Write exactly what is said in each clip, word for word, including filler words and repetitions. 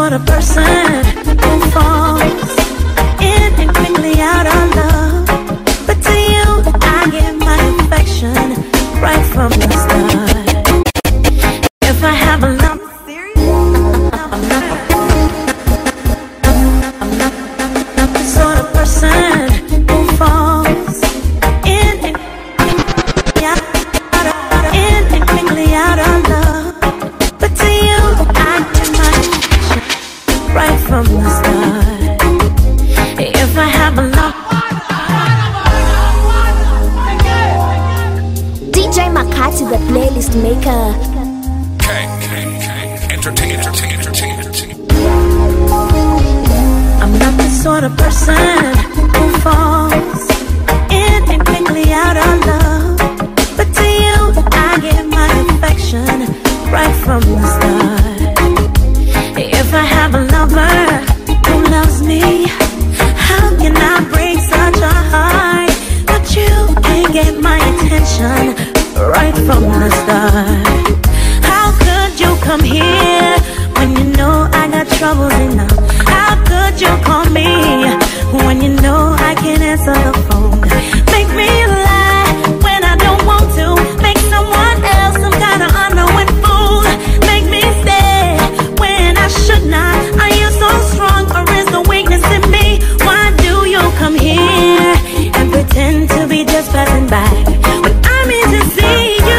sort of person who falls in and quickly out of love. But to you, I give my affection right from the start. If I have a love, I'm not, I'm not, not the sort of person who falls in and, out, in and quickly out of love. But to you, I give my affection right from the start. If I have a love, D J Makati, the playlist maker. Kang, Kang, Kang, entertain, entertain, entertain, entertain. I'm not the sort of person who falls in and quickly out of love. But to you, I give my affection right from the start. If I have a lover who loves me, how can I break such a heart? But you can't get my attention right from the start. How could you come here when you know I got troubles enough? How could you call me when you know I can't answer the phone? Make me lie when I don't want to. Make someone else some kind of unknowing fool. Make me stay when I should not. Are you so strong or is the weakness in me? Why do you come here and pretend to be just passing by when I mean to see you?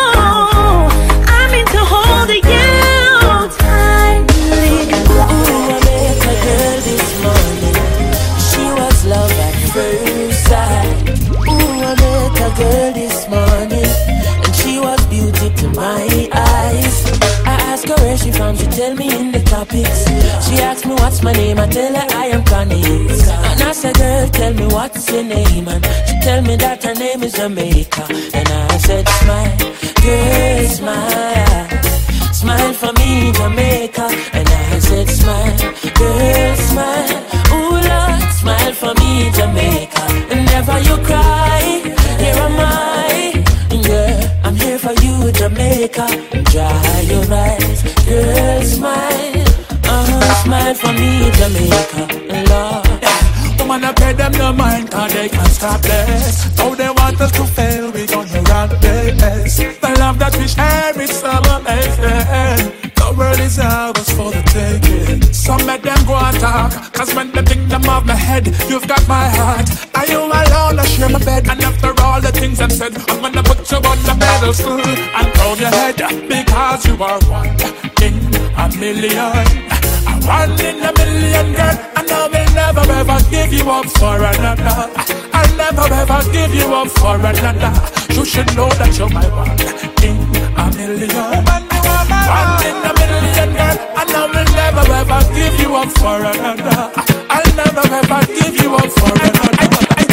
I mean to hold you tightly. Ooh, I met a girl this morning. She was love at first sight. Ooh, I met a girl this morning, and she was beauty to my eyes. I asked her where she from, she tell me in the topics. She asked me what's my name, I tell her I am Connie. And I said, girl, tell me what's your name, and she tell me that her name is Jamaica. And I said, smile, girl, smile, smile for me, Jamaica. And I said, smile, girl, smile, ooh Lord, smile for me, Jamaica. And never you cry, here am I, yeah, I'm here for you, Jamaica. Dry your eyes, girl, smile, uh-huh, smile for me, Jamaica, Lord. Woman, I pay them no mind, cause they can't stop this. Though they want us to fail, we gonna run this. The love that we share is so amazing. The world is ours for the taking. Some make them go and talk, cause when they think them off my head, you've got my heart. Are you alone? I share my bed. And after all the things I've said, I'm gonna put you on the pedestal and throw your head, because you are one in a million. One in a million, girl, and I will never ever give you up for another. I'll never ever give you up for another. You should know that you're my one in a million. One in a million, girl, and I will never ever give you up for another. I'll never ever give you up for another.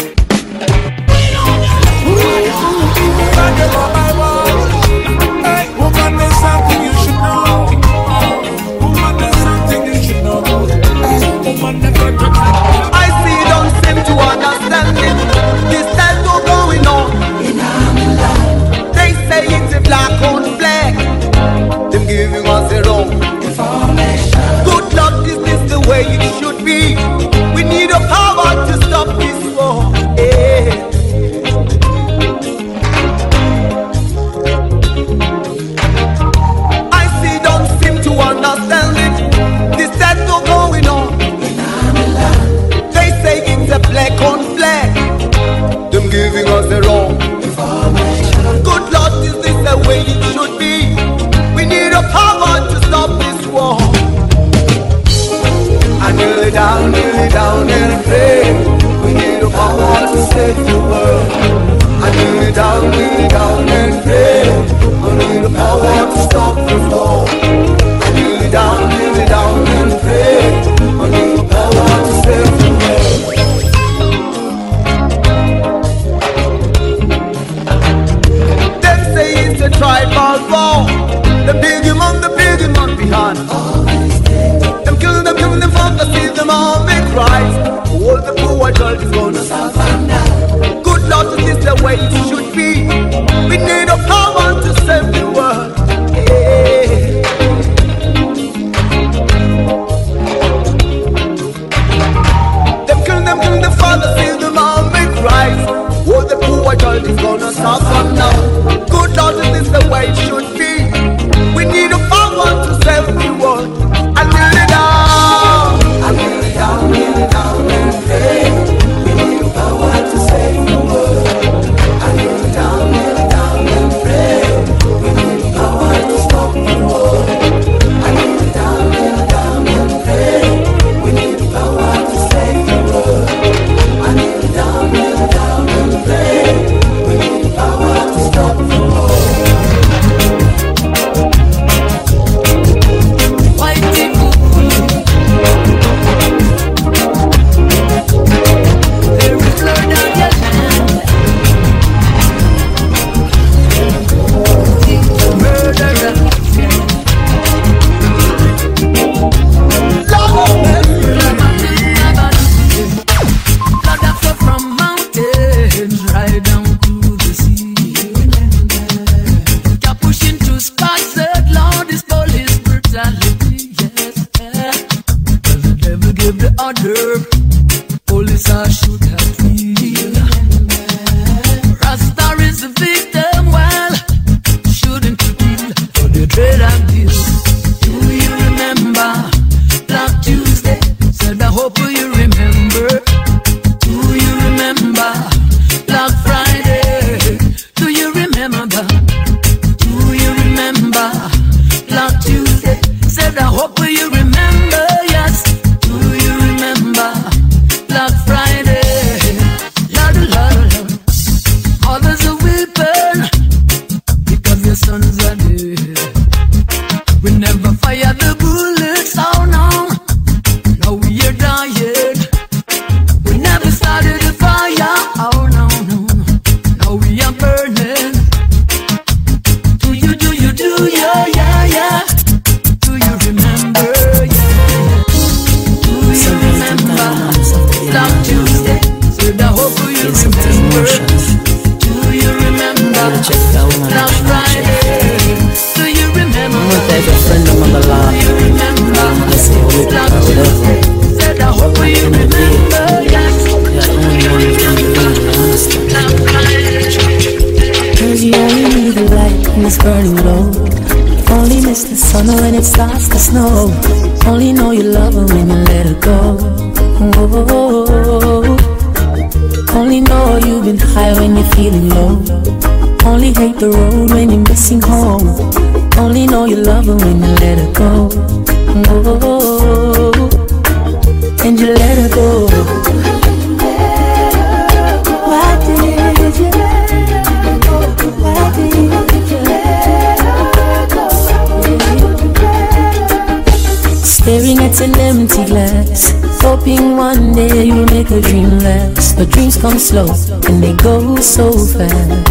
Woman, you're my one. Hey, woman, there's something you should know. I see don't seem to understand it. This time no going on in our life. They say it's a black on black. Them giving us their own information. Good luck, is this the way it should be? We need a power to stop this war. Yeah. I see don't seem to understand it. This time no going on. Black on black, them giving us the wrong information. Good Lord, is this the way it should be? We need a power to stop this war. I kneel it down, kneel it down and pray. We need a power to save the world. I kneel it down, kneel it down and pray. I need a power to stop the war. I kneel it down, kneel it down and pray. I need a power to save the world. It's a tribal war. The big man, the big man behind. Them kill them, kill them, fuck, see them all make rise. All the poor child is gonna suffer now. Good Lord, is this the way world is gonna suffer now. Good Lord, this is the way it should be. We need a power to save the world. I kneel it down, I kneel it down, kneel it down and pray. We need a power to save the world. I kneel it down, kneel it down and pray. We need a power to stop the war. I kneel it down, kneel it down and pray. We need a power to save the world. I kneel it down, kneel it down and pray. We need the power to stop the war. Come slow and they go so fast.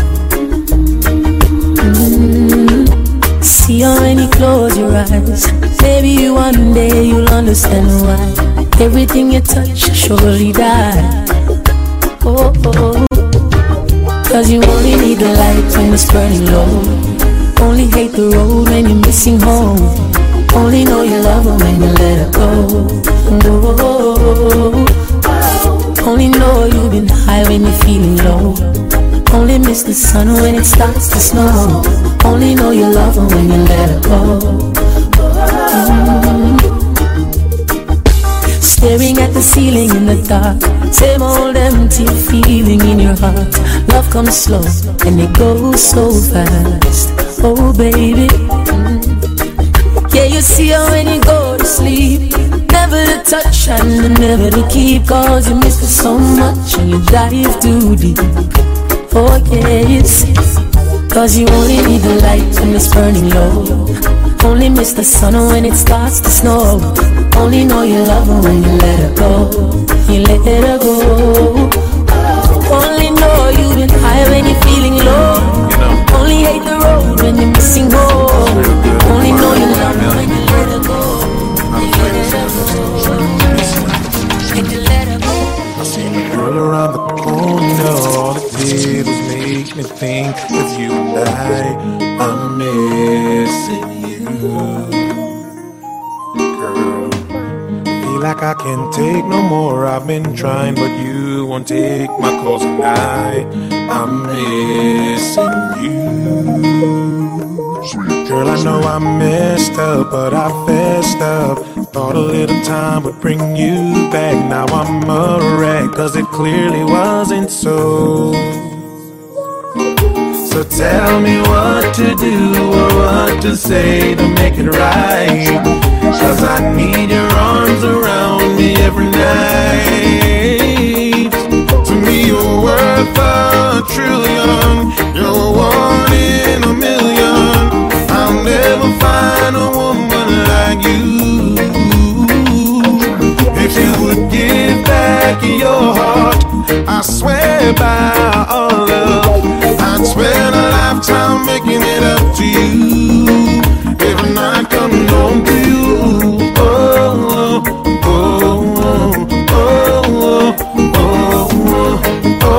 Mm-hmm. See how when you close your eyes, maybe one day you'll understand why everything you touch surely die. Oh, oh. Cause you only need the light when it's burning low. Only hate the road when you're missing home. Only know you love her when you let her go. Oh, only know you've been high when you're feeling low. Only miss the sun when it starts to snow. Only know you love her when you let her go. Mm-hmm. Staring at the ceiling in the dark, same old empty feeling in your heart. Love comes slow and it goes so fast. Oh baby, mm-hmm. Yeah, you see her when you go to sleep. Never to touch and never to keep. Cause you miss her so much and you dive too deep. Oh yes, cause you only need the light when it's burning low. Only miss the sun when it starts to snow. Only know you love her when you let her go. You let her go. Only know you've been high when you're feeling low. Only hate the road when you're missing home. Only know you love her when you let her go. Girl around the corner, all it did was make me think with you and I, I'm missing you. Girl, feel like I can't take no more. I've been trying, but you won't take my calls tonight. I'm missing you. Girl, I know I messed up, but I fessed up. Thought a little time would bring you back. Now I'm a wreck, cause it clearly wasn't so. So tell me what to do or what to say to make it right. Cause I need your arms around me every night. To me you're worth a trillion. You're one in a million. I'll never find a woman like you. If you would give back your heart, I swear by all love, I'd spend a lifetime making it up to you. Every night coming home to you. Oh, oh, oh, oh, oh, oh,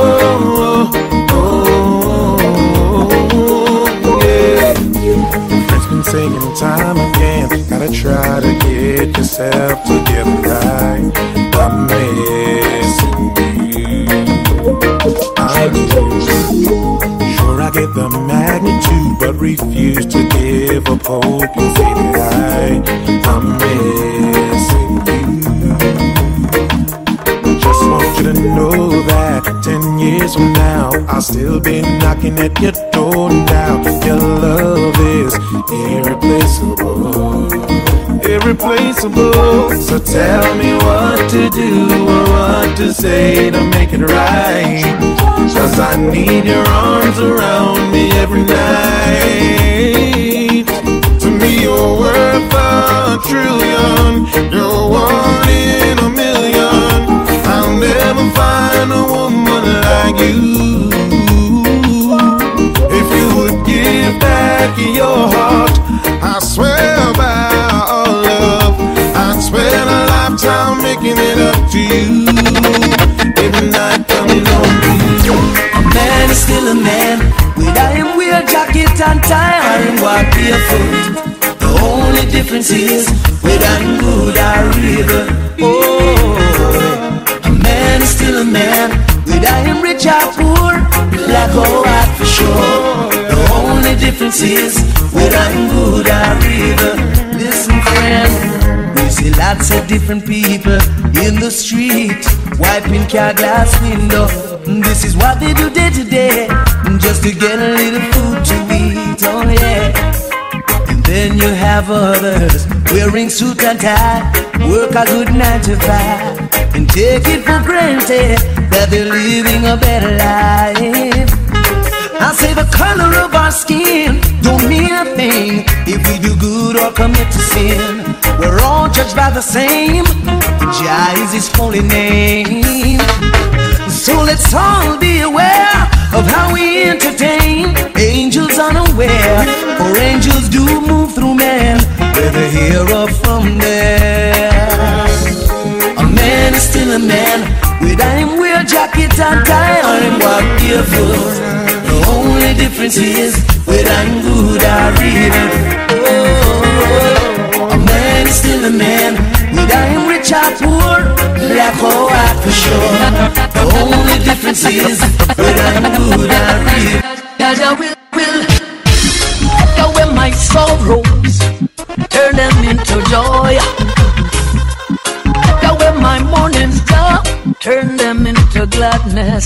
oh, oh, yeah. Friends been saying time again, gotta try to get yourself together right. I'm missing you. I do. Sure I get the magnitude, but refuse to give up hope and say that I, I'm missing you. Just want you to know that ten years from now, I'll still be knocking at your door now. Your love is irreplaceable, irreplaceable. So tell me what to do or what to say to make it right. Cause I need your arms around me every night. To me you're worth a trillion. You're one in a million. I'll never find a woman like you. If you would give back your heart, I swear by all love, I'd spend a lifetime making it up to you. Every night coming home to you. A man is still a man, whether him wear jacket and tie or him walk barefoot. The only difference is whether him good or evil. Oh, a man is still a man, whether him rich or poor, black or white for sure. The only difference is whether him good or evil. Listen, friend, we see lots of different people in the street, wiping car glass window. This is what they do day to day, just to get a little food to eat, oh yeah. And then you have others wearing suit and tie, work a good nine to five, and take it for granted that they're living a better life. I say the color of our skin don't mean a thing if we do good or commit to sin. We're all judged by the same, Jah is his holy name. So let's all be aware of how we entertain angels unaware, for angels do move through men, whether here or from there. A man is still a man, whether him wear jacket and tie or him walk barefoot. The only difference is whether I'm good or evil. Oh, a man is still a man, whether I'm rich or poor, black or white for sure. The only difference is whether I'm good or evil. That I will, will take away my sorrows, turn them into joy. Take away my morning's joy, turn them into gladness.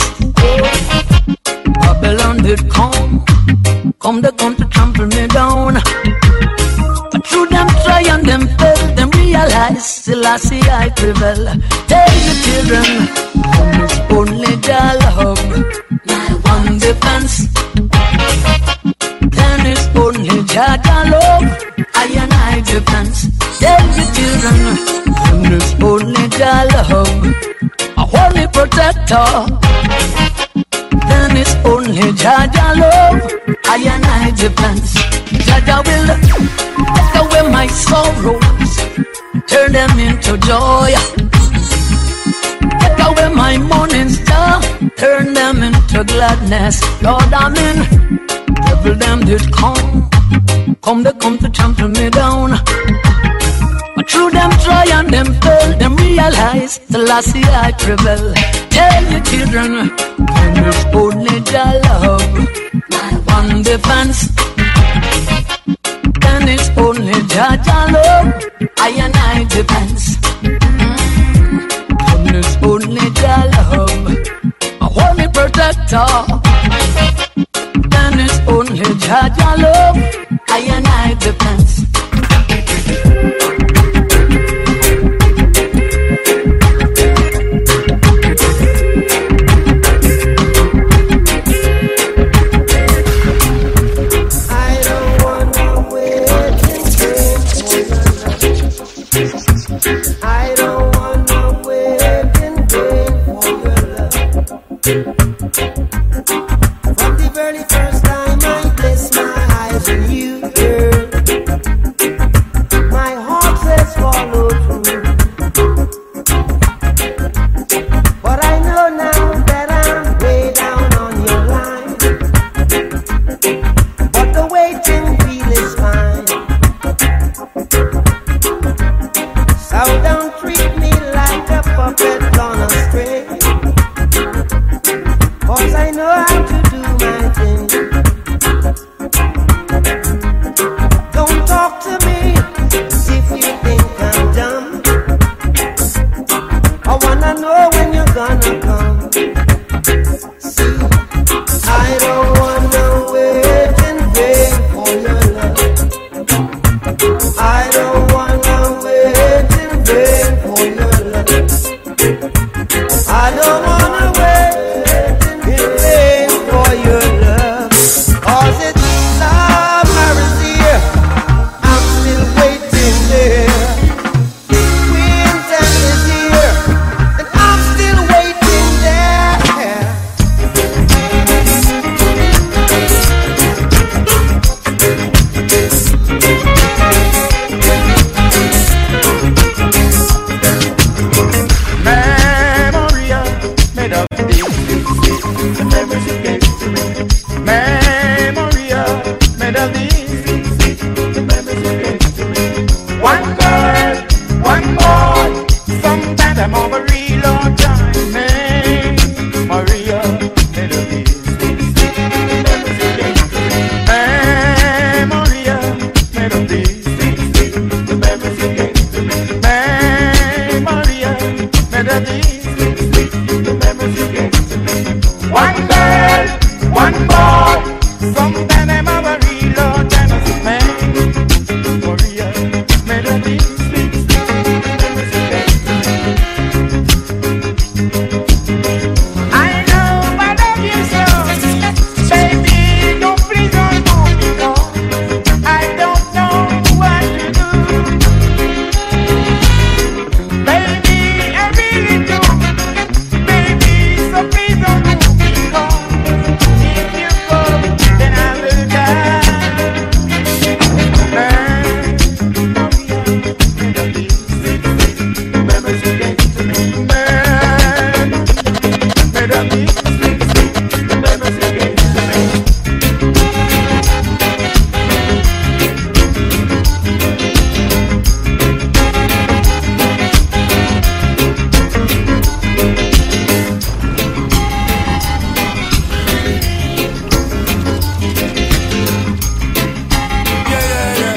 Babylon did come, come they come to trample me down. But through them try and them fail, them realize still I see I prevail. Tell the children, it's only Jah love, my one defense. Then it's only Jah love, I and I defense. Tell the children, it's only Jah love, a holy protector. Then it's only Jah love, I and I defense. Jah will take away my sorrows, turn them into joy. Take away my morning star, turn them into gladness. Lord, I'm in. Devil them did come, come they come to trample me down. But through them try and them fail, them realize the lassie I prevail. Tell your children, when there's only Jah love, one defense. Then it's only Jah Jah love, I and I depends. When there's only Jah love, a holy protector. Then it's only Jah Jah love, I and I depends. I don't wanna wait in vain for your love. From the very first time I placed my eyes on you, girl, my heart says follow through. But I know now that I'm way down on your line. But the waiting feel is fine. So don't treat me like a puppet on a string, 'cause I know how to do my thing. Don't talk to me as if you think I'm dumb. I wanna know when you're gonna come. See, I don't wanna wait in vain for your love. I don't wanna wait in vain for your love. I don't wanna wait in vain for your love. 'Cause it's love mercy, I'm still waiting there. Winter is here, and I'm still waiting there. Memoria made of these, the memories you gave to me. Memoria made of these, the memories you gave to me. One girl, one boy, sometimes I'm over real or time. Memoria made of these, the memories you gave to me. Memoria made of these, the memories you gave to me. Memoria made of these, the memories you gave to me. One girl, one boy, sometime I'm over real or time. Memoria made of these, the memories you gave to me. I know I love you so, baby, don't please don't move me no. I don't know what to do, baby, I really do, baby, so please don't move me no. If you go, then I will die. Memories you gave to me. Made of these, the memories you gave to me. Yeah, yeah, yeah.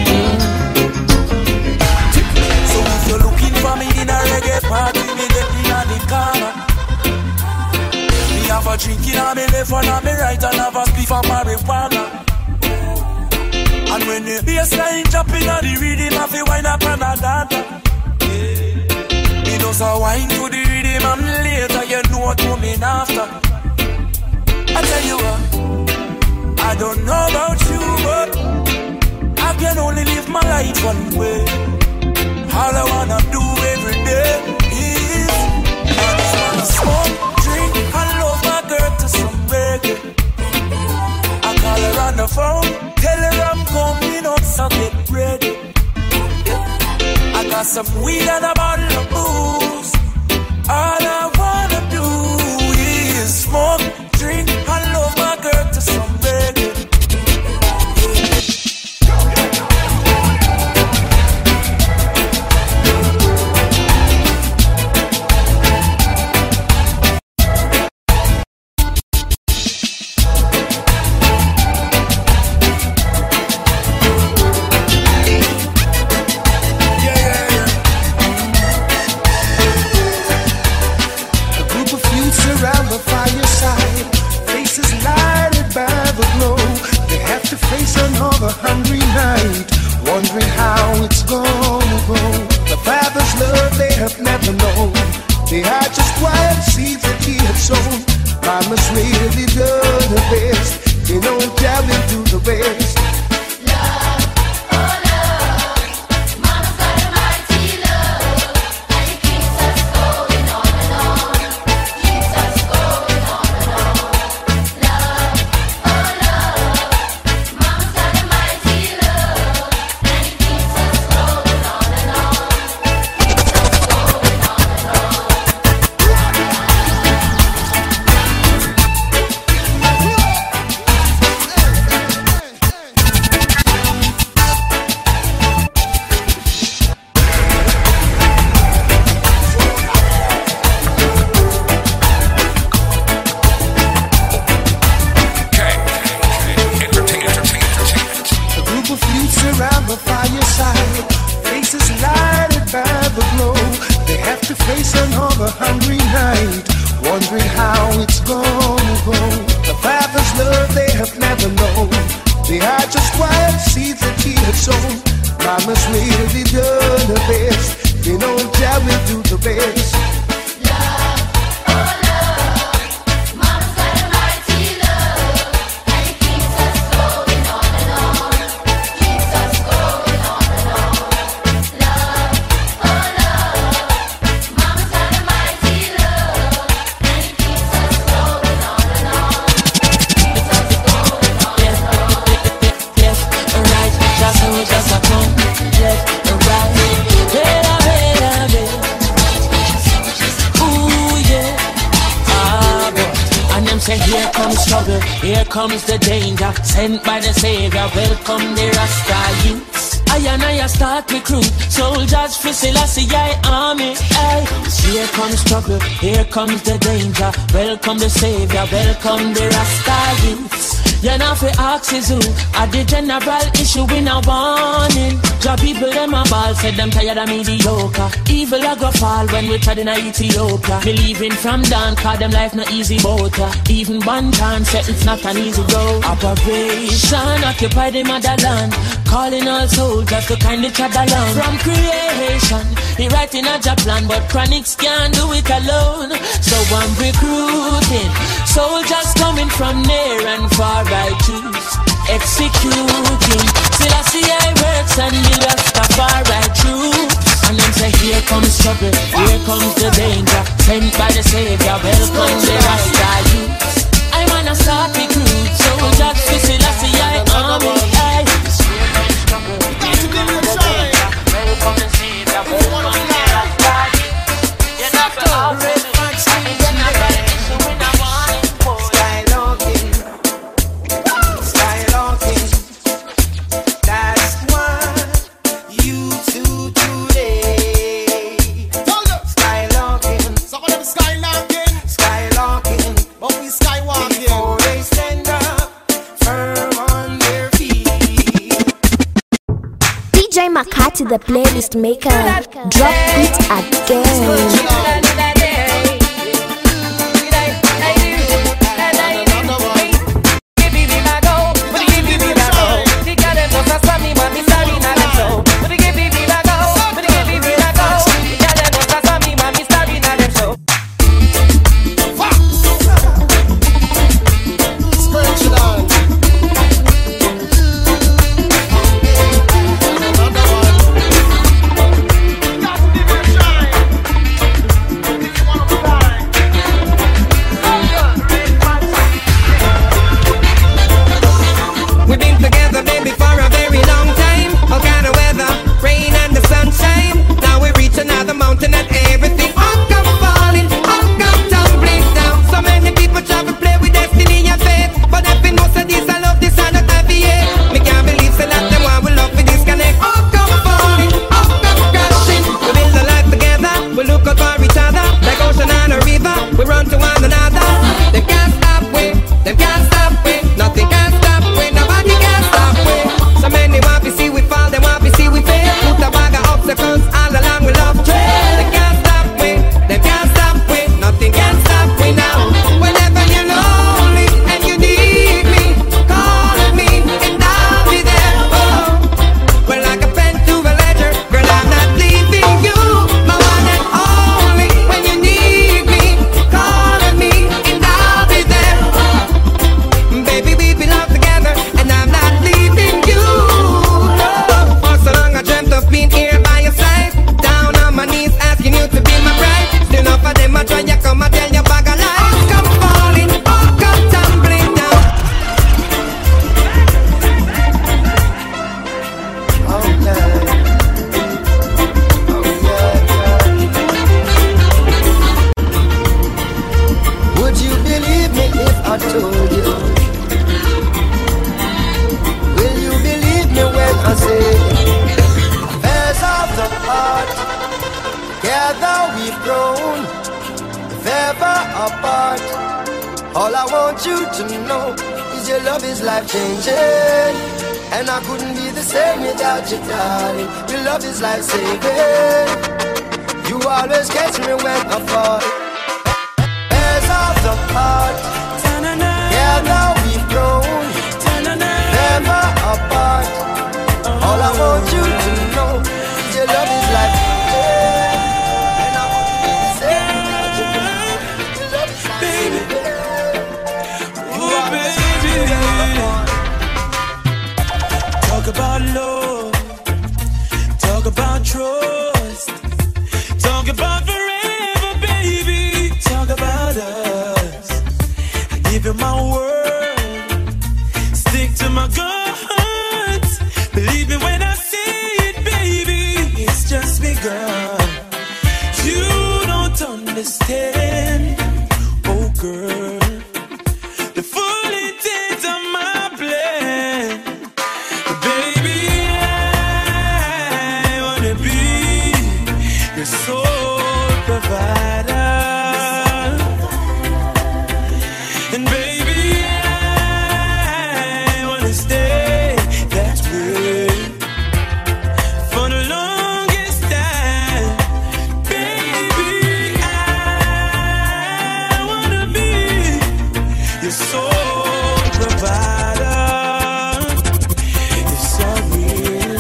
So if you're looking for me in a reggae party, me get me on the corner. Me have a drink in a me left and a me right, and have a spliff of marijuana. And when the bassline jumping on the rhythm, I feel wine up and a dance. Me does a wine to the rhythm, and later you know what coming after. I tell you what, I don't know about you, but I can only live my life one way. All I wanna do every day is I just wanna smoke, drink, and love my girl to some reggae. I call her on the phone, tell her I'm coming up, so get ready. Yeah. I got some weed and a bottle of booze. All I wanna do is smoke, drink, and love my girl to some reggae. the glow. They have to face another hungry night, wondering how it's gonna go. The Father's love they have never known. They are just wild seeds that He had sown. Mama's really done her best. You know, tell Him do the best. Comes the danger, sent by the Savior. Welcome the Rasta youths. I and I start recruit soldiers for Selassie I army. Aye. Here comes trouble, here comes the danger. Welcome the Savior, welcome the Rasta youths. You know fi ask is who at the general issue in a warning. Job people them a ball, said them tired of mediocre. Evil a go fall when we tried in a Ethiopia. Believing from down, cause them life no easy boat. Even one time said it's not an easy road. Operation occupy the motherland, calling all soldiers to kindly trot along. From creation, he writing a job plan, but chronics can't do it alone. So I'm recruiting soldiers coming from near and far. I choose executing. Still I see I works and the Rastafari troops. And them say here comes trouble, here comes the danger. Sent by the Savior, welcome the Rasta youths. I wanna start recruit soldiers for still I see I army. Here comes trouble, here comes the danger. Welcome the Savior, welcome the Rasta youths. You're not for all the facts and you're not for the issue when I want it for. That's what you do today. Skylocking, some of them skylocking, skylocking, but we skywalking. Before they stand up, firm on their feet. D J Makati, the playlist maker, drop it again. All I want you to know is your love is life changing, and I couldn't be the same without you, darling. Your love is life saving. You always catch me when I fall. Airs of the heart, yeah, now we've grown, never apart. All I want you to know is your love is life changing, and I couldn't be the same without you, darling. Your love is life saving. Talk about love, talk about trust, talk about forever, baby, talk about us. I give you my word, stick to my guns. Believe me when I say it, baby, it's just begun. You don't understand, oh girl, the full intent of my plan. Baby, I wanna be your sole provider. And baby, I wanna stay that way for the longest time. Baby, I wanna be your sole provider. It's so real.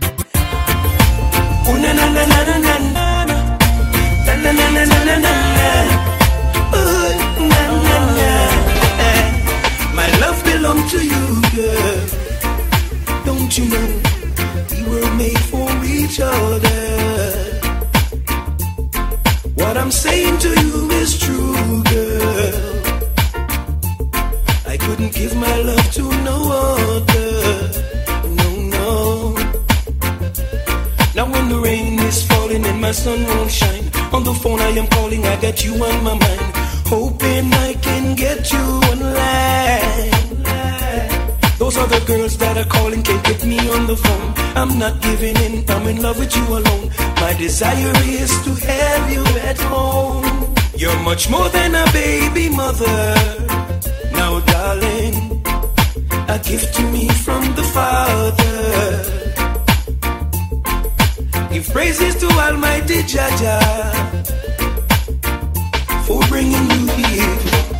Ooh, na na na na na na na na na na na na na na. Ooh, na na na. My love belongs to you, girl. Don't you know we were made for each other? What I'm saying to you is true, girl. I couldn't give my love to no other. No, no. Now when the rain is falling and my sun won't shine, on the phone I am calling, I got you on my mind, hoping I can get you online. Those other girls that are calling can't get me on the phone. I'm not giving in, I'm in love with you alone. My desire is to have you at home. You're much more than a baby mother. Now darling, a gift to me from the Father. Give praises to Almighty Jaja for bringing you here.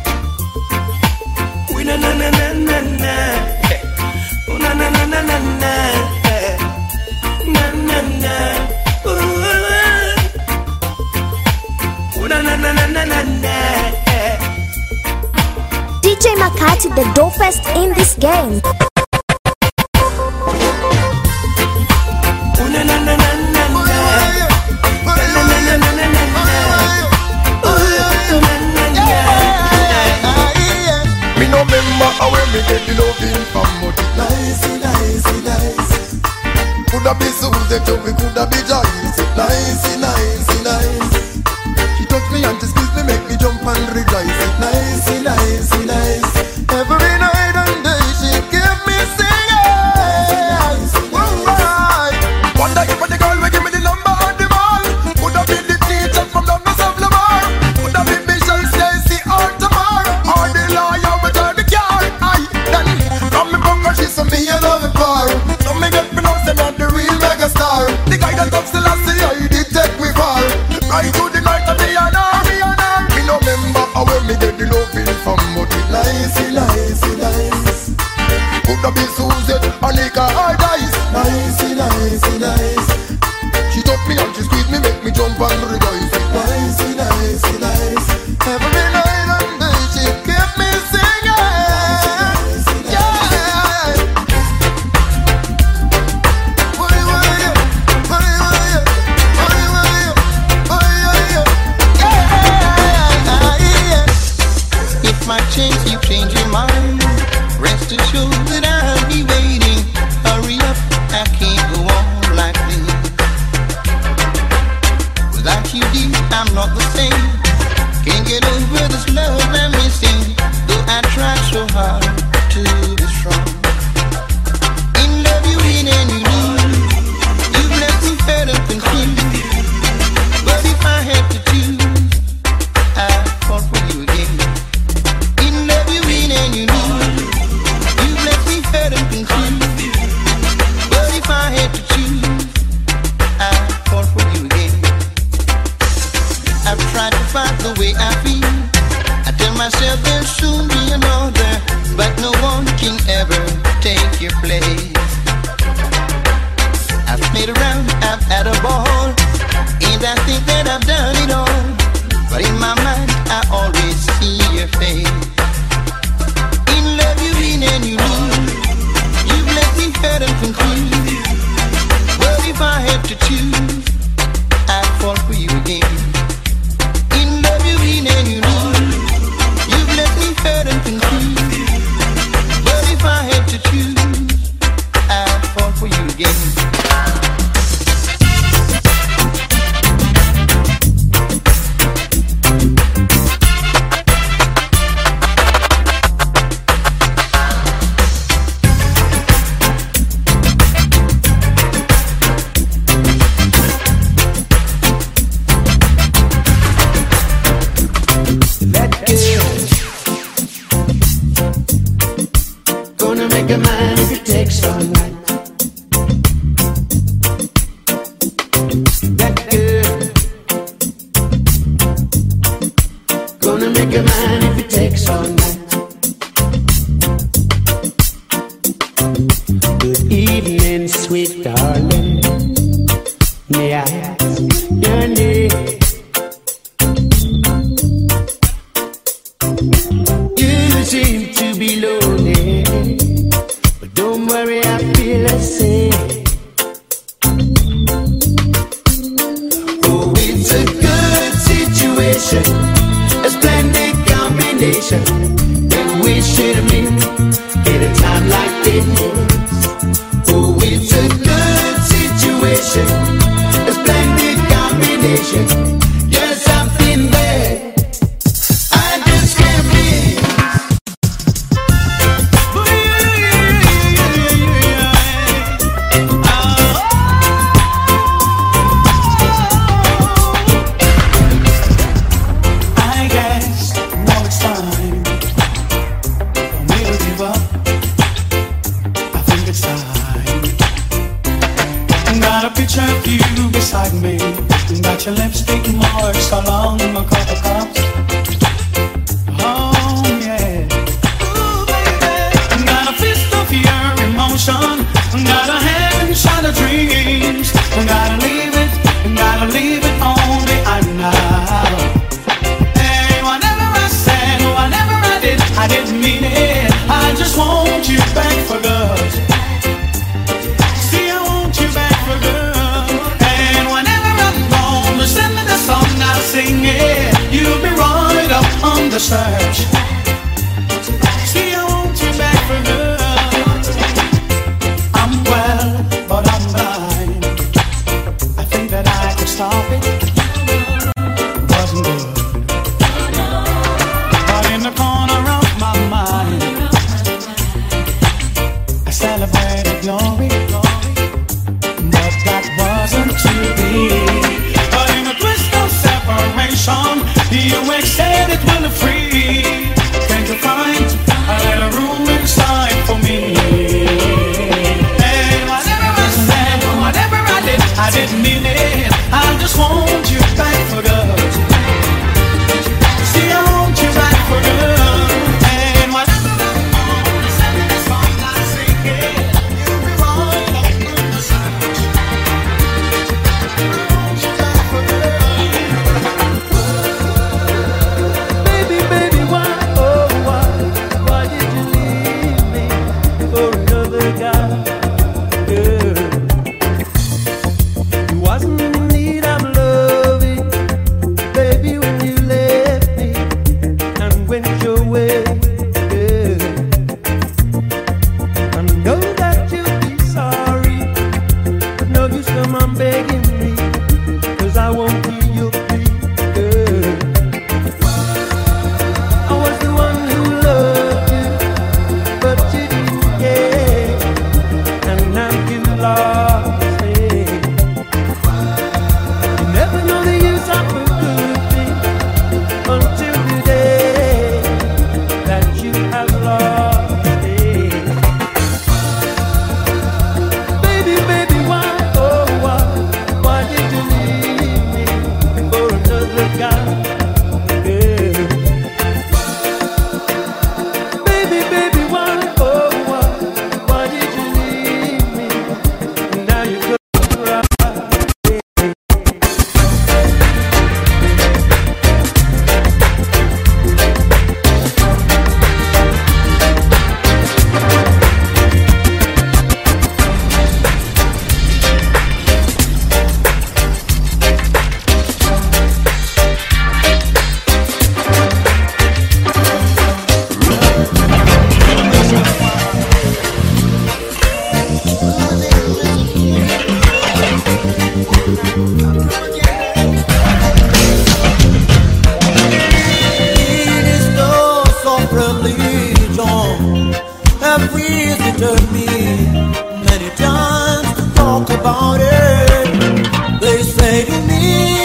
We na na na na na na, oh na na na na na na, na na na, oh na na na na na na na. D J Makati, the dopest in this game. Oh na na na na na na, na na na na na na na, oh na na na. Me no remember how we get the loving from Muddy. Nice, nice, nice. Coulda be Susie too, we coulda be Joyce. Nice, nice, nice. She touch me and she squeeze me, make me jump and rejoice. Nice, nice, nice. Every night and day she keep me singing. Alright. Wonder if the girl will give me the number on the ball. Coulda be the teacher from the Miss of Lamar. Coulda be Michelle Stacy or Tamar, or the lawyer with her the car. Aye, then from me bunker she saw me a love it bar. So me get me know say not the real mega star. The guy that comes to last year he did take me far. Right to the night of the honor, me honor. Me no remember how me get the loving from Muddy. Nice, nice, nice. Coulda be Susie, Anika or Dice. Nice, nice, nice. She touch me and she squeeze me, make me jump and rejoice. Nice, nice, nice. Every night and day she keep me singing. Yeah. Why, why, why, why, why, why, why, yeah. If my change, you change your mind. Rest assured that I'll be take your place. I've played around, I've had a ball, and I think that I've done it all. But in my mind, I always see your face. In love you win and you lose. You've left me hurt and confused. But if I had to choose, I'd fall for you again. In love you win and you lose. You've left me hurt and confused. But if I had to choose, I'd fall for you again. Wrong. it hurt me many times to talk about it. They say to me,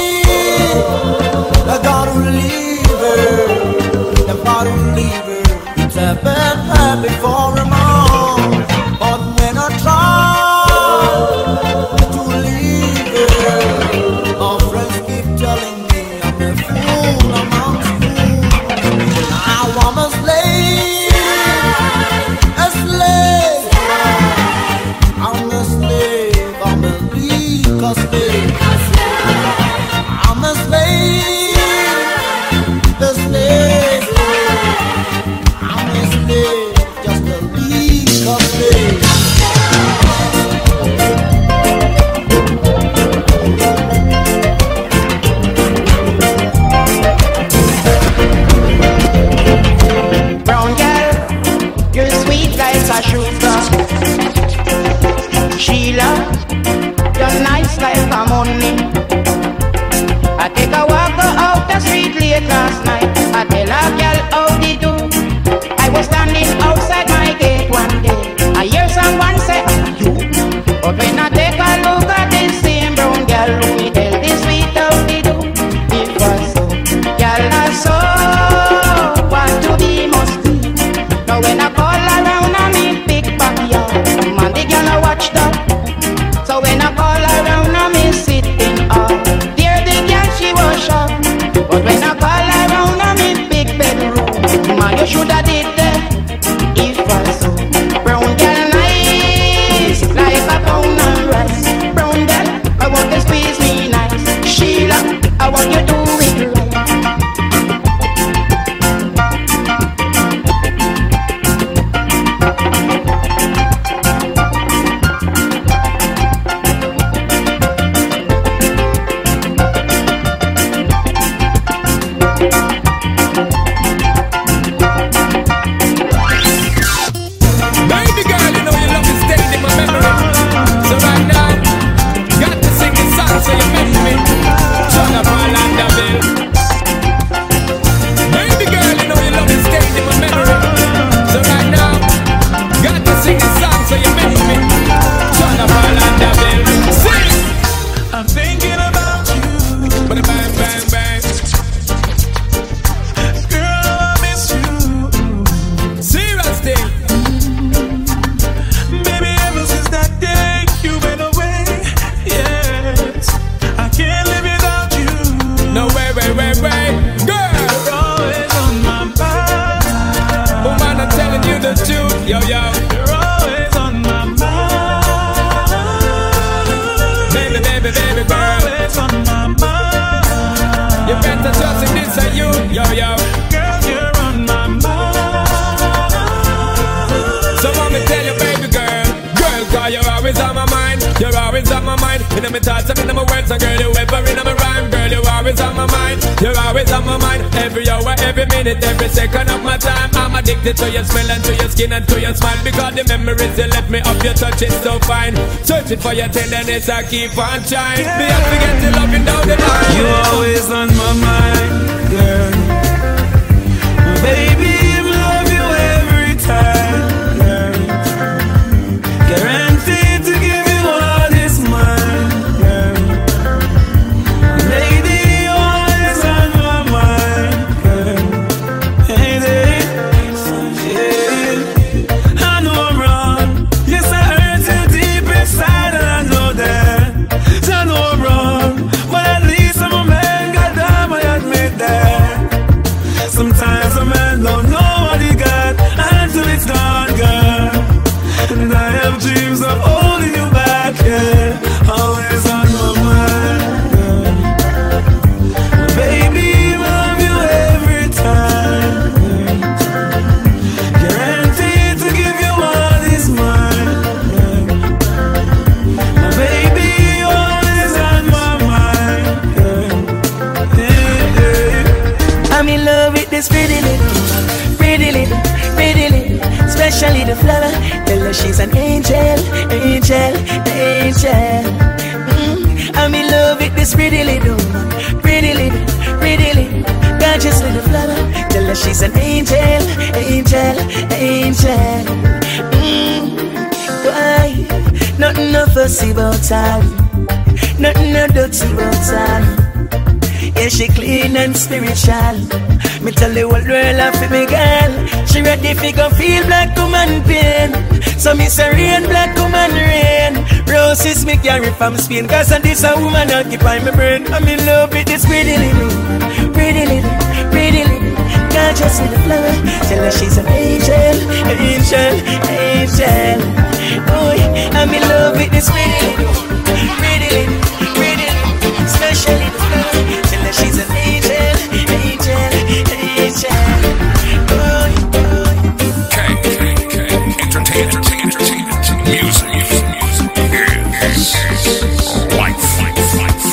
I gotta leave her, I gotta leave her. It's a bad habit for a mom, but when I try to leave her, my friends keep telling me I'm a fool, I'm a fool. Now I'm a slave, a slave. I'm a slave, I'm a weak slave. I'm a slave, a slave. I'm a slave, just a weak slave. Brown girl, you're sweet like a sugar. Sheila, you're nice like a money. I take a walk out the street late last night. I tell a girl how they do. I was standing outside my gate one day. I hear someone say, you. But when I take a look at this same brown girl, who me tell this sweet how they do. It was so, girl, I saw what to be must be. Now when I call around, I'm in big backyard. Man, the girl I watch that. So when I call around, I'm in sitting up. There the girl, she was shocked. But when I call around, I'm in big bedroom. Man, you shoulda did that. If I so brown girl nice, like a pound of rice. Brown girl, I want you to squeeze me nice. Sheila, I want you to do it right. Baby girl, you know your love is staying in my memory. So right now, got to sing this song so you remember me. Turn up Orlando Bill. Baby girl, you know your love is staying in my memory. So right now, got to sing this song so you remember me. Turn up Orlando Bill. Sing. I'm thinking about you. Bang, bang, bang, bang. Girl, I miss you. Serious thing. Baby, ever since that day you went away, yes, I can't live without you. No way, way, way, way. Girl, You're always on my mind. woman, I'm telling you the truth. Yo, yo. You're always on my mind. Baby, baby, baby, girl. Always on my mind. You better trust in this and you. Yo, yo. Girl, you're on my mind. So let me tell you, baby girl. Girl, cause you're always on my mind. You're always on my mind. In my thoughts and in my words. And girl, you ever in my rhyme. Girl, you're always on my mind. You're always on my mind. Every hour, every minute, every second of my time. I'm addicted to your smell and to your skin and to your smile. Because the memories you left me of your touch is so fine. Searching for your tenderness, I keep on trying. Me have to get you loving down the line. You're always on my mind, girl. Baby, I love you every time, girl. Guaranteed to give you all this mine, girl. Lady, you're always on my mind, girl. Hey, hey, yeah. I know I'm wrong. Yes, I hurt you deep inside, and I know that. I know I'm wrong, but at least I'm a man. Goddamn, I admit that. Sometimes a man don't know what he got until it's gone, girl. And I have dreams of holding you back, yeah. Always on my mind, girl. Baby, I love you every time, girl. Guaranteed to give you all this mine, girl. My baby, always on my mind, girl. Yeah, yeah. I'm in love with this pretty little, pretty little, pretty little, especially the flower. Tell her she's an angel, angel, angel. Mm. I'm in love with this pretty little, pretty little, pretty little, gorgeous little flower. Tell her she's an angel, angel, angel. Mm. fussy about her. Nothing no dirty about her. Yeah, she clean and spiritual. Me tell the whole world I feel me girl. She ready fi go feel black woman pain. So me say rain, black woman rain. Roses me carry from Spain. Cause and this a woman occupy my brain. I'm in love with this pretty little, pretty little, pretty little. Can't just see the flower. Tell her she's an angel, angel, angel. Oh, I'm in love with this pretty little, pretty little, pretty little. Special little flower. Tell her she's an angel, angel, angel. Oh, oh. K, K, K. Entertain, entertain, entertainment. Music, music, music. Yes. Life, life, life.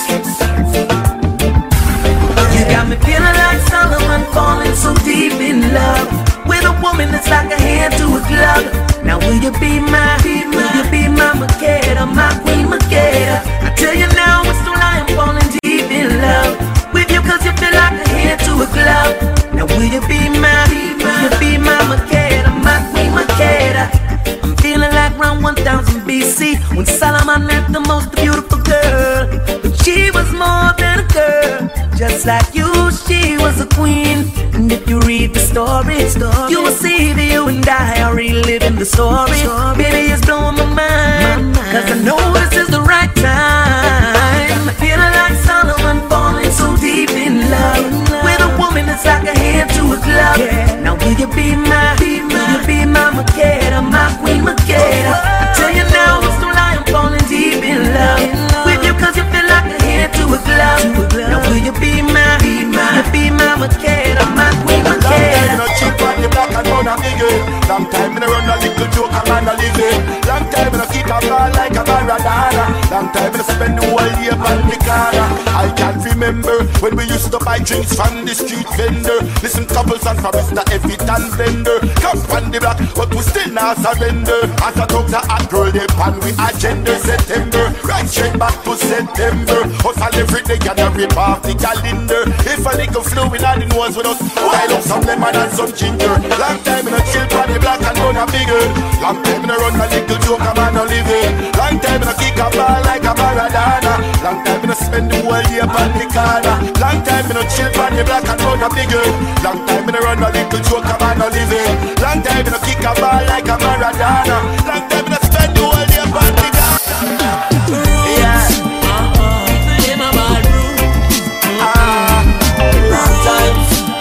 You got me feeling like Solomon, falling so deep in love with a woman that's like a hand to a glove. Now will you be my, be my, will you be my Makeda, my queen Makeda? I tell you now, it's true, I am falling deep in love with you, cause you feel like a hand to a glove. Now will you be my, be my, will you be my Makeda, my queen Makeda? I'm feeling like around one thousand B C when Solomon met the most beautiful girl. But she was more than a girl, just like you, she was a queen. And if you read the story, story you will see that you and I are reliving the story. story. Baby, it's blowing my mind, my mind. Cause I know this is the right time. I'm feeling like Solomon, falling so deep in love with a woman that's like a hand to a glove. Yeah. Now will you be my, be my, will you be my Makeda, my queen Makeda? I tell you now, it's true, I am falling deep in love with you, cause you feel like a hand to a glove. Now will you be my, be my, will you be my Makeda, my queen Makeda? Long time in a cheap on the black and brown and big. Long time in a run a little joke and man a living. Long time in a kick a ball like a Maradona. Long time in a spend the whole year on the corner. I can't remember when we used to buy drinks from the street vendor. Listen couples and from Mister Evitan Blender. Come on the block, but we still not surrender. As I talk to a girl, they pan we agenda September. Right straight back to September. Hustle every day and a rip off the calendar. If a little fluid on the nose with us, wild up some lemon and some ginger. Long time in a chill pan the black and run a bigger. Long time in a run a little joke a man a living. Long time in a kick a ball like a Maradona. Long time in a spend the whole year on the corner. Long time in a chill pan the black and run a bigger. Long time in a run a little joke a man a living. Long time in a kick a ball like a Maradona. Long time in a spend the whole year on the corner. Yeah. In my bedroom. Ah. Long time.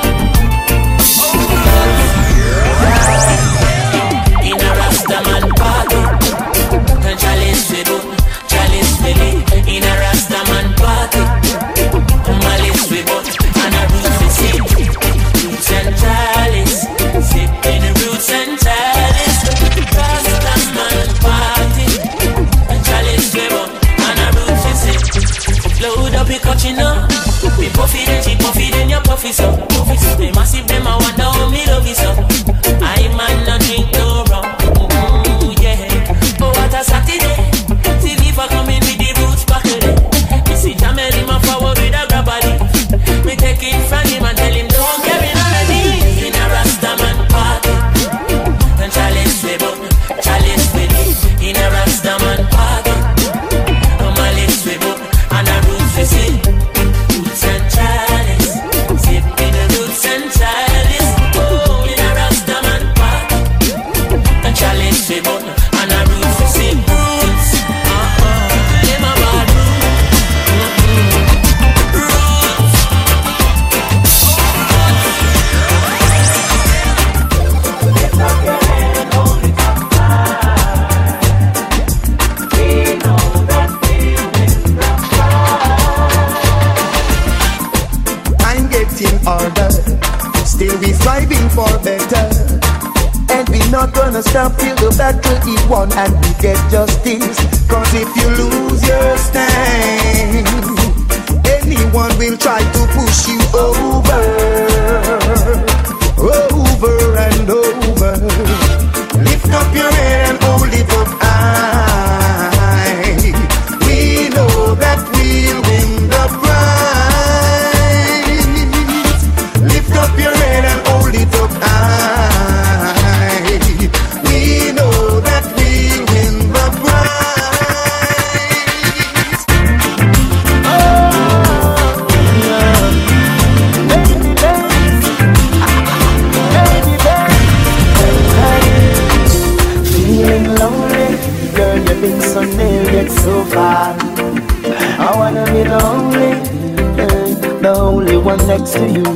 In a Rastaman party, and Chalice with Chalice with in a Rastaman party, Malice with and a roots we sip, roots and Chalice, sip in the roots and Chalice, Rastaman party, and Chalice with and a roots we sip. Load up your coaching up, we puffy then she puffy then you puffy so, puffy so. They massive them I wonder how me love you so. I man not drink no rum, oh yeah. Oh what a Saturday, T V for coming with the roots back today. Me see Jamel him a forward with a grab body. Me take it from him and tell him don't carry none of me. In a Rastaman party, and Chalice with up, Chalice with it. In a Rastaman party, and Malice with up, and a roots we see. Roots and Chalice, sip in the roots and Chalice. Oh, in a Rastaman party, and Chalice with up, and a roots we see. Roots, uh-uh, in my bedroom. I'm getting older, still we striving for better. And we not gonna stop till the battle is won and we get justice. Cause if you lose your stand, anyone will try to push you over, over and over. Lift up your head and hold it up high. We know that we'll win the prize. Lift up your head and hold it up high. We know that we'll win the prize. been so near yet so far. I wanna be the only, the only one next to you.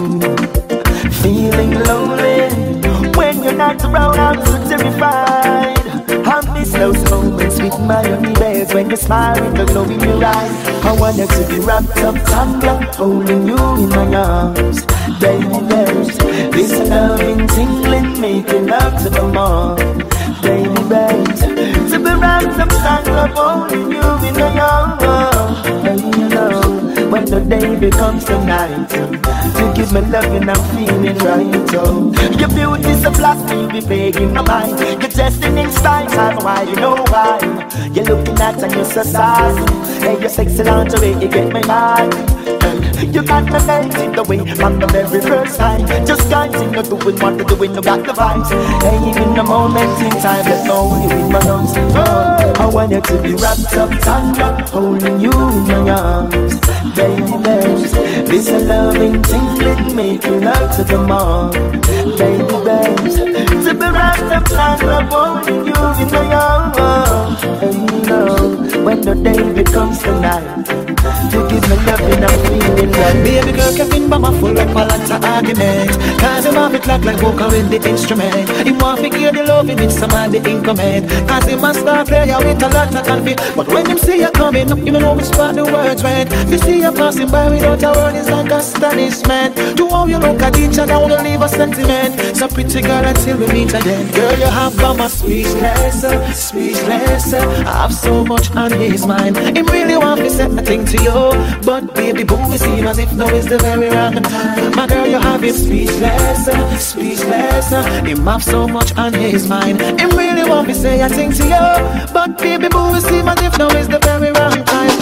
Feeling lonely when you're not around, I'm so terrified. I miss those moments with my only days when you smile with the glow in your eyes. I want you to be wrapped up, tangled up, holding you in my arms. Baby, babes, this loving, tingling, making love to the morn. Baby, babes, to be wrapped up, tangled up, holding you in my arms. Baby, you know, when the day becomes the night, to give me love and I'm feeling right. Oh, your beauty's a blast, me be begging my mind. You're testing in style, time why you know why. You're looking at and you're so saucy. Hey, you're sexy lingerie, you get me mad. You got me melting the way from the very first time. Just continue doing what you're doing, you got the vibes. Hey, even the moment in time, let know you in my arms. Oh, I want you to be wrapped up, tangled up, holding you in my arms. Baby, babes, this a loving, tingling, making love to the morn. Baby, babes, to be wrapped up, tangled up, holding you in my arms. And you know, when the day becomes the night, to give me love and I'm feeling right. Baby girl, Kevin Bama full of a lot of argument. Cause him have it locked like vocal with the instrument. He want to hear the love in it, some of the increment. Cause he must start player with a lot of confidence. But when him see you coming up, you know which part the words went. You see you passing by without a word, it's like astonishment. To how you look at each other, wanna leave a sentiment. So pretty girl until we meet again. Girl, you have Bama speechless, speechless. I have so much on his mind. Him really want to say a thing to you. But baby boo, we seem as if now is the very wrong time. My girl, you have him speechless, speechless. Him have so much on his mind. Him really want me say a thing to you. But baby boo, we seem as if now is the very wrong time.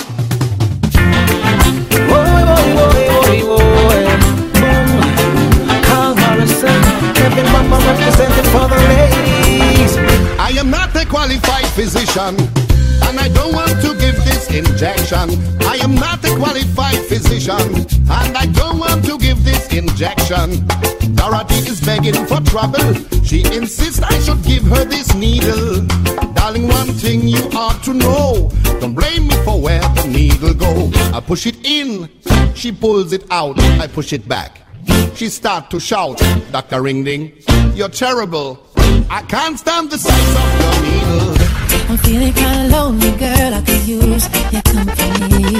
Boy, boy, boy, boy, boy. Boom. Carl Morrison, Kevin Bama representing for the ladies. I am not a qualified physician, and I don't want to give this injection. I am not a qualified physician, and I don't want to give this injection. Dorothy is begging for trouble. She insists I should give her this needle. Darling, one thing you ought to know, don't blame me for where the needle go. I push it in, she pulls it out. I push it back, she start to shout, Doctor Ringding, you're terrible. I can't stand the size of your needle. I'm feeling kinda lonely, girl, I could use your company.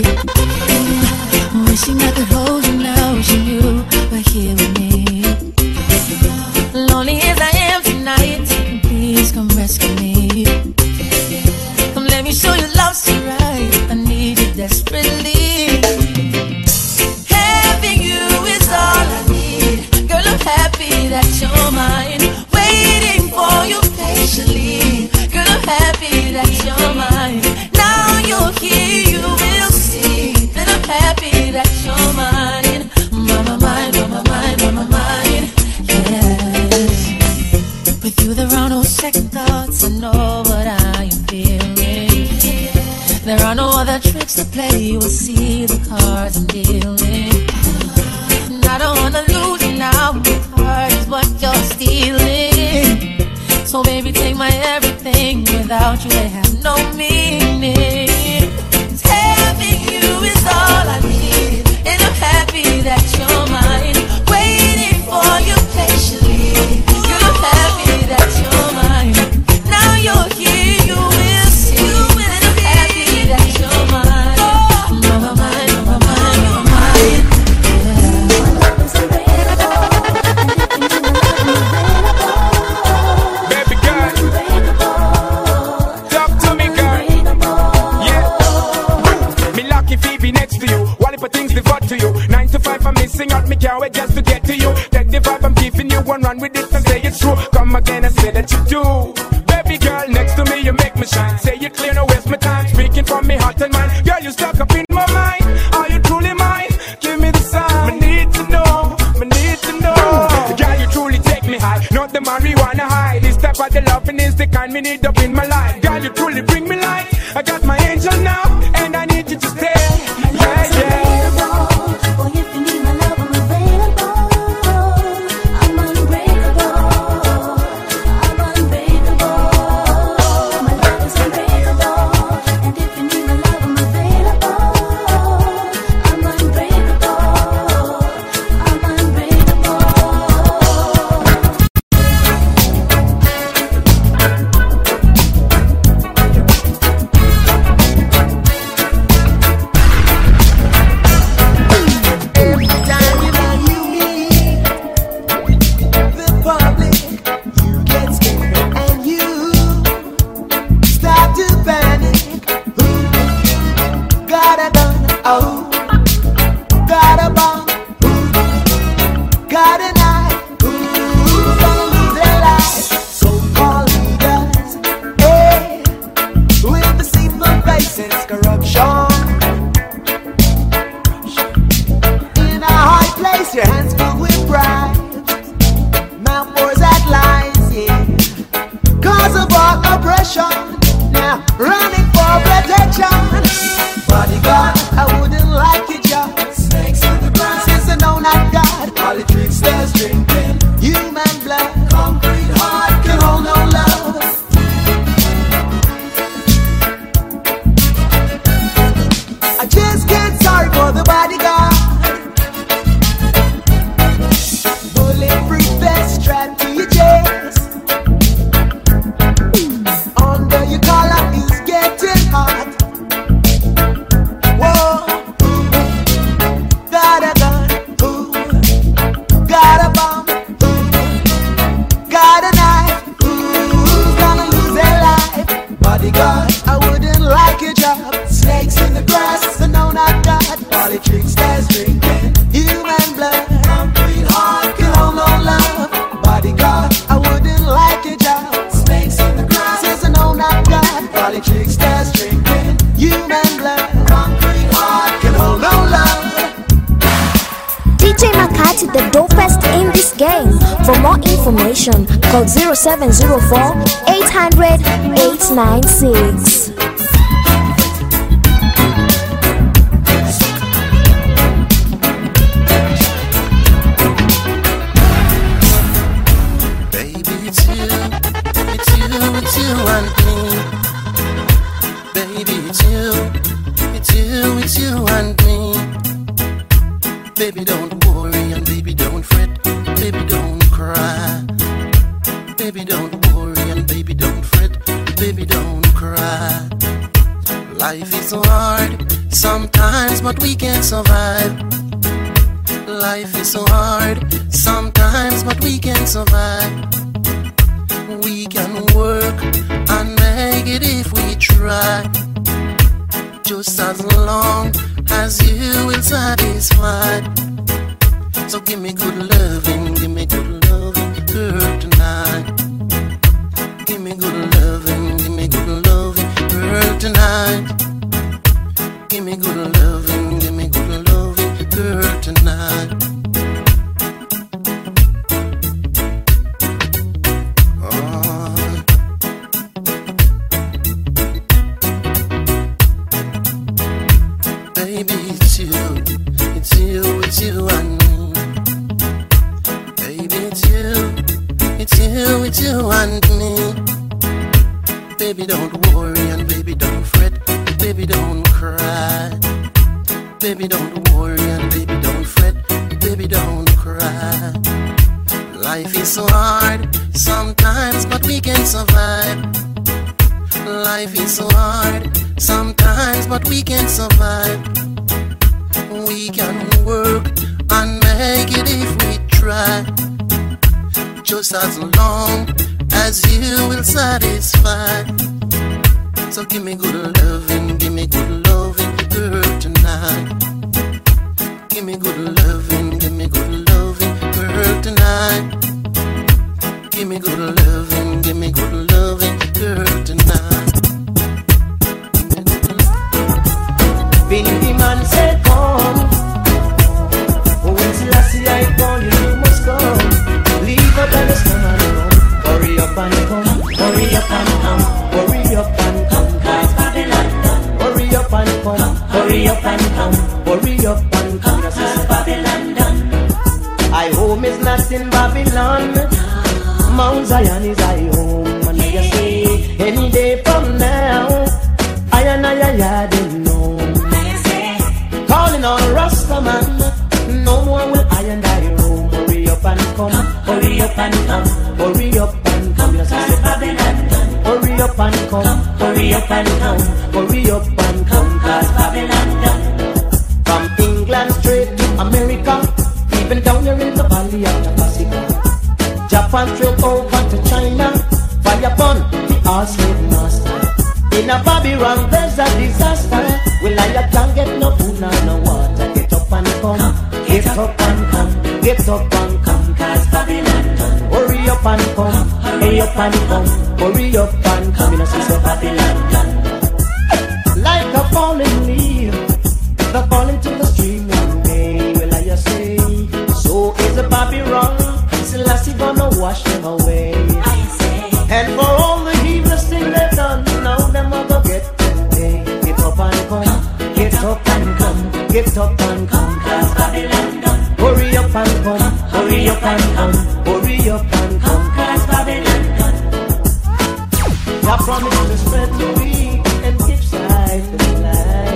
mm, Wishing I could hold you now, wishing you were here with me. Lonely as I am tonight, please come rescue me. Come let me show you love's so right, I need you desperately. Having you is all I need. Girl, I'm happy that you're mine. Waiting for you patiently. Girl, I'm happy that you're mine. Now you're here, you will see that I'm happy that you're mine. Mama mine, mama mine, mama mine. Yes. With you there are no second thoughts, I know what I am feeling. There are no other tricks to play, you will see the cards I'm dealing. And I don't wanna lose you now, the heart is what you're stealing. So baby, take my everything. Without you, they have no meaning. 'Cause having you is all I need, and I'm happy that you're mine. Waiting for you patiently. Girl, I'm happy that you're mine. Now you're here, you will see that I'm happy that you're mine. Mama mine, mama mine, mama mine. I'm missing out, me can't wait just to get to you. Take the vibe I'm giving you, one run with it and say it's true. Come again and say that you do. Baby girl, next to me you make me shine. Say it clear, no waste my time. Speaking from me heart and mind. Girl, you stuck up in my mind. Are you truly mine? Give me the sign. I need to know, I need to know. Girl, you truly take me high. Not the marijuana high. This type of the loving is the kind me need up in my life. Girl, you truly bring me light. I got my angel now, and I need you to stay. Yeah, yeah. bodyguard, I wouldn't like your job. Snakes in the grass, so no, not God. Politics that's drinking human blood. Concrete heart, can hold no love. Bodyguard, I wouldn't like your job. Snakes in the grass, says no, not God. Politics that's drinking human blood. Concrete heart, can hold no love. D J Makati, the dopest in this game. For more information, call zero seven zero four, eight hundred, eight nine six. Baby, it's you, it's you, it's you and me. Baby, it's you, it's you, it's you and me. Baby, don't worry and baby, don't fret. Baby, don't cry. Baby, don't worry and baby, don't fret. Baby, don't cry. Life is so hard sometimes, but we can survive. Life is so hard sometimes, but we can survive. We can work and make it if we try. Just as long as you will satisfy. So give me good loving, give me good loving, girl, tonight. Give me good loving, give me good loving, girl, tonight. Give me good loving, give me good loving, girl, tonight. Baby, it's you, it's you, it's you and me. Baby, it's you, it's you, it's you and me. Baby, don't worry and baby, don't fret. Baby, don't cry. Baby, don't worry and baby, don't fret. Baby, don't cry. Life is so hard sometimes, but we can survive. Life is so hard sometimes, but we can survive. We can work and make it if we try. Just as long as you will satisfy. So give me good loving, give me good loving, girl, tonight. Give me good loving, give me good loving, girl, tonight. Give me good loving, give me good loving, girl, tonight. Baby man said come. Oh, when Selassie I call you, you must come. Leave out and just come and come. Hurry up and come, hurry up and come, hurry up and come, cause Babylon done. Hurry up and come, hurry up and come, hurry up and come, cause Babylon done. I home is not in Babylon. Mount Zion is I home. And I say, any day from now, I and I, I, I don't know. Calling on Rastaman, no more will I and I roam. Hurry up and come, hurry up and come, hurry up and come. Yes, I say Babylon done. Hurry up and come, hurry up and come, hurry up and come, cause Babylon done. From England straight to America, even down here in the valley of the Pacific. Japan straight over to China, fire upon the our slave master. In a Babylon there's a disaster. Well, I can't get no food nor no water. Get up and come, get up and come, get up and come, cause Babylon done. Hurry up and come, hurry up and come, hurry up and come. You know, so Babylon done. Like a falling leaf, the falling to the stream one day. Well, I say, so is a Babylon. Selassie gonna wash them away. I say, and for all the evil things they've done, now them are gonna get them day. Get up and come, get up and come, get up and come, cause Babylon done. Hurry up and come, hurry up and come, hurry up and come, cause Babylon done. I promise to spread the weak and keep sight of the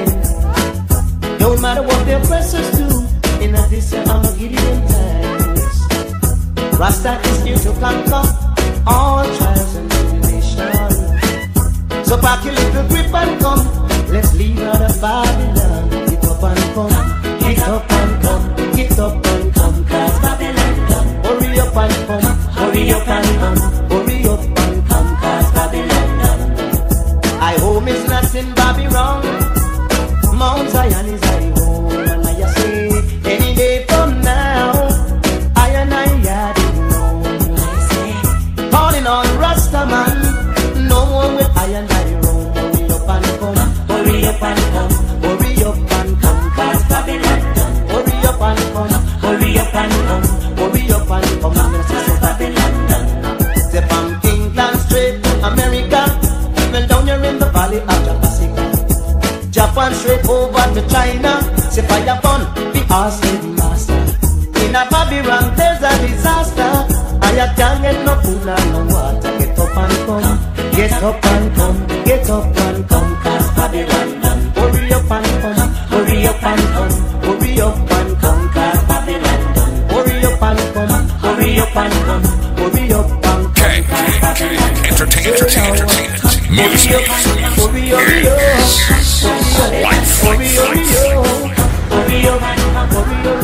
line. No matter what the oppressors do, in a this I'm a Gideon times. Rasta is here to conquer all trials and tribulations. So pack your little grip and come, let's leave out of Babylon. Get up and come, get up and come, get up and come, cause Babylon done. Hurry up and come, hurry up and come, hurry up and come, cause Babylon done. I home is not in Babylon. Mount Zion is my home. And I say, any day from now, I and I had it known. Calling on Rastaman, no one will I and I roam. Hurry up and come, hurry up and come, hurry up and come, cause Babylon done. Hurry up and come, hurry up and come, hurry up and come, cause Babylon done. Say from England straight to America, even down here in the valley of Jabasica. Japan straight over to China, say fire burn the Austin master. In a Babylon there's a disaster. I can't get no food and no water. Get up and come, get up and come, get up and come, cause Babylon done. Hurry up and come, hurry up and come, hurry up and come, cause Babylon done. Hurry up and come, hurry up and come, hurry up and come, cause Babylon done. Entertain, entertain, entertainment, music, hurry up, hurry up, life, life, life. hurry up, hurry up, hurry up.